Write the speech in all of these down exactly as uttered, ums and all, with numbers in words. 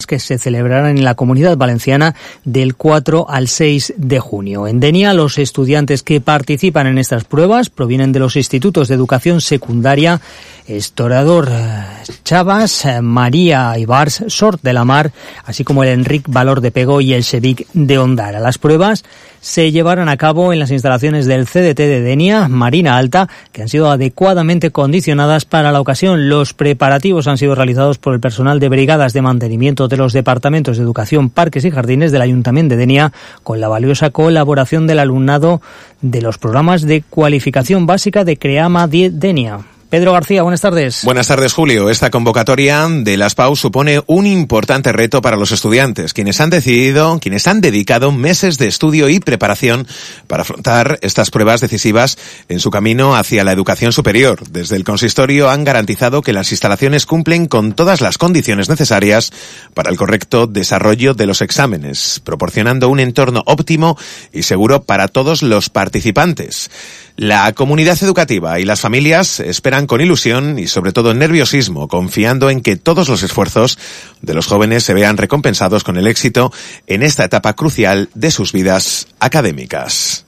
que se celebrarán en la Comunidad Valenciana del cuatro al seis de junio. En Denia, los estudiantes que participan en estas pruebas provienen de los institutos de educación secundaria Estorador Chavas, María Ibars, Sort de la Mar, así como el Enric Valor de Pego y el Sevic de Ondara. Las pruebas se llevarán a cabo en las instalaciones del C D T de Denia, Marina Alta, que han sido adecuadamente condicionadas para la ocasión. Los preparativos han sido realizados por el personal de brigadas de mantenimiento de los departamentos de Educación, Parques y Jardines del Ayuntamiento de Denia, con la valiosa colaboración del alumnado de los programas de cualificación básica de CREAMA Denia. Pedro García, buenas tardes. Buenas tardes, Julio. Esta convocatoria de las P A U supone un importante reto para los estudiantes, quienes han decidido, quienes han dedicado meses de estudio y preparación para afrontar estas pruebas decisivas en su camino hacia la educación superior. Desde el consistorio han garantizado que las instalaciones cumplen con todas las condiciones necesarias para el correcto desarrollo de los exámenes, proporcionando un entorno óptimo y seguro para todos los participantes. La comunidad educativa y las familias esperan con ilusión y sobre todo nerviosismo, confiando en que todos los esfuerzos de los jóvenes se vean recompensados con el éxito en esta etapa crucial de sus vidas académicas.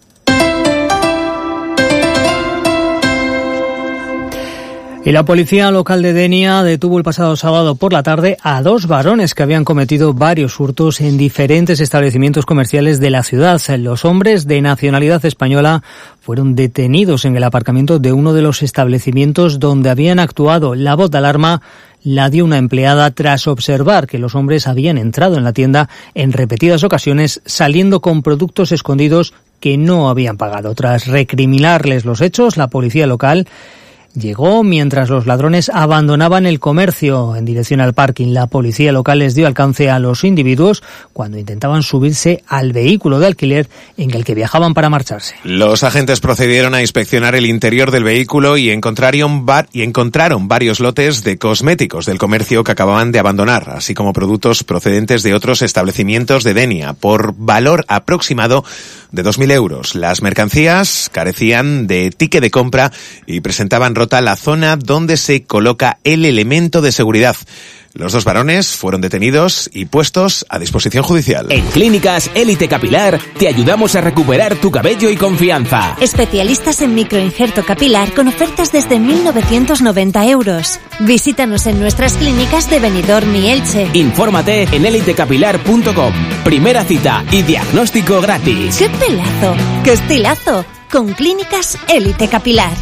Y la policía local de Denia detuvo el pasado sábado por la tarde a dos varones que habían cometido varios hurtos en diferentes establecimientos comerciales de la ciudad. Los hombres de nacionalidad española fueron detenidos en el aparcamiento de uno de los establecimientos donde habían actuado. La voz de alarma la dio una empleada tras observar que los hombres habían entrado en la tienda en repetidas ocasiones, saliendo con productos escondidos que no habían pagado. Tras recriminarles los hechos, la policía local llegó mientras los ladrones abandonaban el comercio en dirección al parking. La policía local les dio alcance a los individuos cuando intentaban subirse al vehículo de alquiler en el que viajaban para marcharse. Los agentes procedieron a inspeccionar el interior del vehículo y encontraron, bar- y encontraron varios lotes de cosméticos del comercio que acababan de abandonar, así como productos procedentes de otros establecimientos de Denia, por valor aproximado de dos mil euros. Las mercancías carecían de ticket de compra y presentaban rota la zona donde se coloca el elemento de seguridad. Los dos varones fueron detenidos y puestos a disposición judicial. En Clínicas Élite Capilar te ayudamos a recuperar tu cabello y confianza. Especialistas en microinjerto capilar con ofertas desde mil novecientos noventa euros. Visítanos en nuestras clínicas de Benidorm y Elche. Infórmate en élite capilar punto com. Primera cita y diagnóstico gratis. ¡Qué pelazo! ¡Qué estilazo! Con Clínicas Élite Capilar.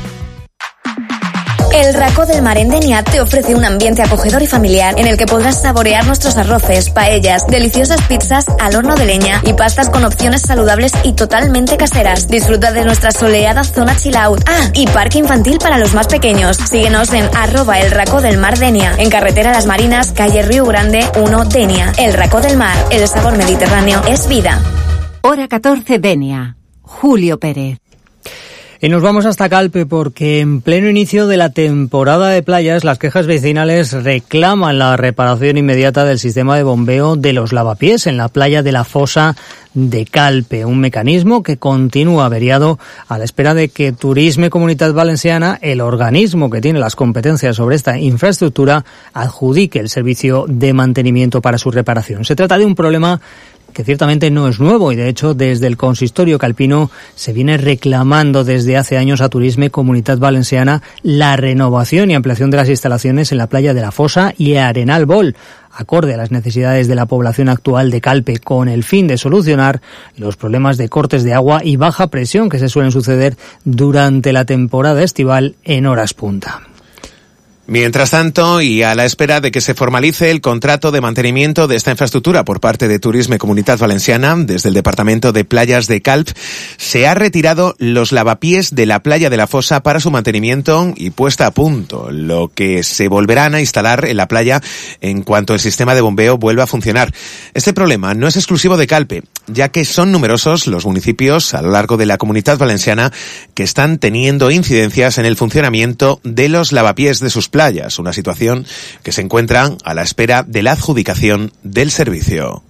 El Racó del Mar en Denia te ofrece un ambiente acogedor y familiar en el que podrás saborear nuestros arroces, paellas, deliciosas pizzas al horno de leña y pastas con opciones saludables y totalmente caseras. Disfruta de nuestra soleada zona chill out. Ah, y parque infantil para los más pequeños. Síguenos en arroba el Racó del Mar Denia, en carretera Las Marinas, calle Río Grande uno, Denia. El Racó del Mar, el sabor mediterráneo es vida. Hora catorce, Denia. Julio Pérez. Y nos vamos hasta Calpe porque en pleno inicio de la temporada de playas las quejas vecinales reclaman la reparación inmediata del sistema de bombeo de los lavapiés en la playa de la Fosa de Calpe, un mecanismo que continúa averiado a la espera de que Turisme Comunitat Valenciana, el organismo que tiene las competencias sobre esta infraestructura, adjudique el servicio de mantenimiento para su reparación. Se trata de un problema que ciertamente no es nuevo y de hecho desde el consistorio calpino se viene reclamando desde hace años a Turisme Comunitat Valenciana la renovación y ampliación de las instalaciones en la playa de la Fosa y Arenal Bol, acorde a las necesidades de la población actual de Calpe, con el fin de solucionar los problemas de cortes de agua y baja presión que se suelen suceder durante la temporada estival en horas punta. Mientras tanto, y a la espera de que se formalice el contrato de mantenimiento de esta infraestructura por parte de Turisme Comunitat Valenciana, desde el Departamento de Playas de Calp, se ha retirado los lavapiés de la playa de la Fosa para su mantenimiento y puesta a punto, lo que se volverán a instalar en la playa en cuanto el sistema de bombeo vuelva a funcionar. Este problema no es exclusivo de Calpe, ya que son numerosos los municipios a lo largo de la Comunitat Valenciana que están teniendo incidencias en el funcionamiento de los lavapiés de sus playas. Playas, una situación que se encuentra a la espera de la adjudicación del servicio.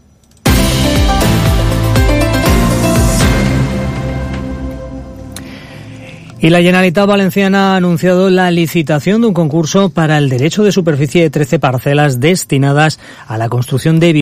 Y la Generalitat Valenciana ha anunciado la licitación de un concurso para el derecho de superficie de trece parcelas destinadas a la construcción de